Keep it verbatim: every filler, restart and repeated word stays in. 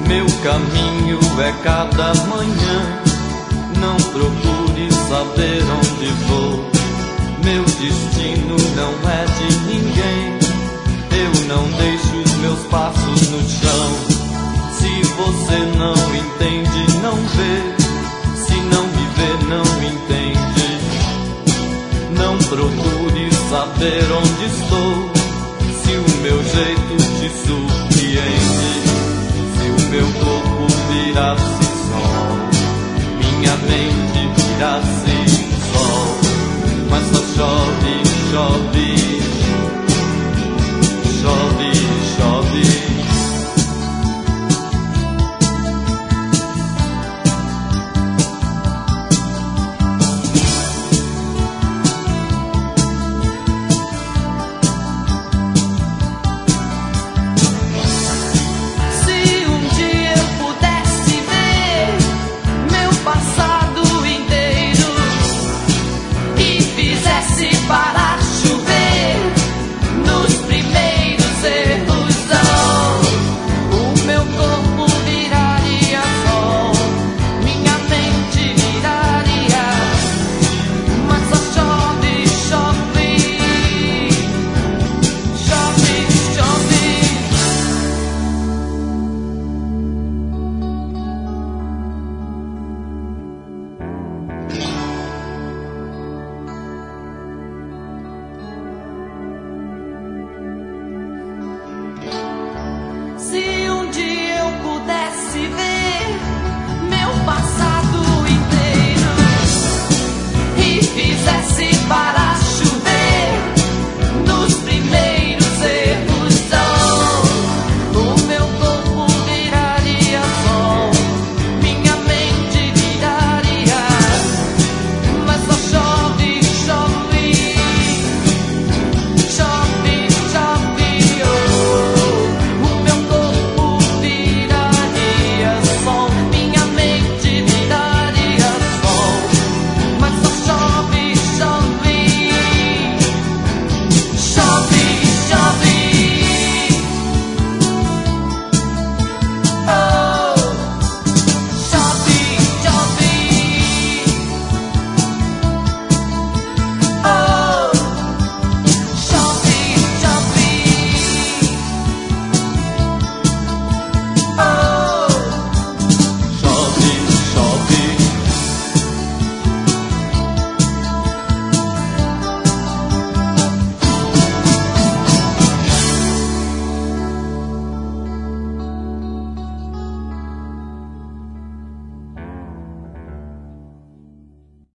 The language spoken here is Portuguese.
Meu caminho é cada manhã. Não procure saber onde vou. Meu destino não é de ninguém. Eu não deixo os meus passos no chão. Se você não entende, não vê. Se não me vê, não entende. Não procure saber onde estou. Se o meu jeito te surpreende. Se o meu corpo virasse sol, minha mente virasse sol. Mas só chove, chove